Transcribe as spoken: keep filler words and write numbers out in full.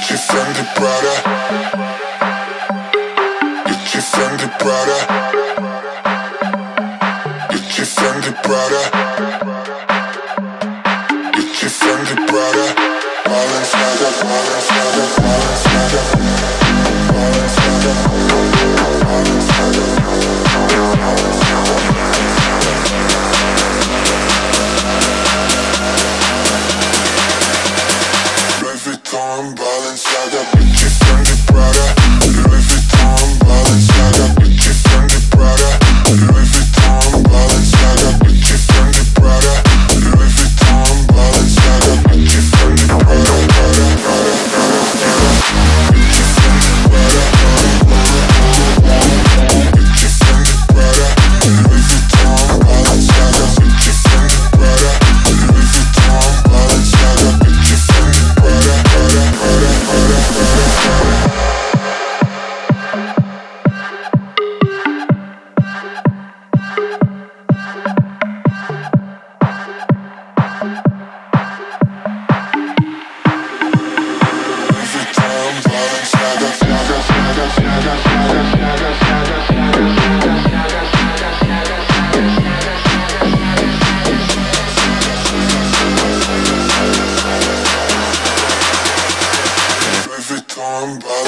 Gucci, Fendi, Prada. Gucci, Fendi, Prada. Gucci, Fendi, Prada. Gucci, Fendi, Prada. Balenciaga, Balenciaga, Balenciaga. Balenciaga, Balenciaga, Balenciaga. Louis Vuitton, Balenciaga, Gucci, Fendi, Prada. Louis Vuitton, Balenciaga, Gucci, Fendi, Prada. Louis Vuitton, Balenciaga, Gucci, Fendi, Prada. Louis Vuitton, Balenciaga, Gucci, Fendi, Prada, Prada, Prada, Prada, Gucci, Fendi, Prada. Gucci, Fendi, Prada. Louis Vuitton, Balenciaga, Gucci, Fendi, Prada. Louis Vuitton, Balenciaga, Gucci, Fendi, Prada, Prada, Prada, Prada, Prada, Prada. Louis Vuitton,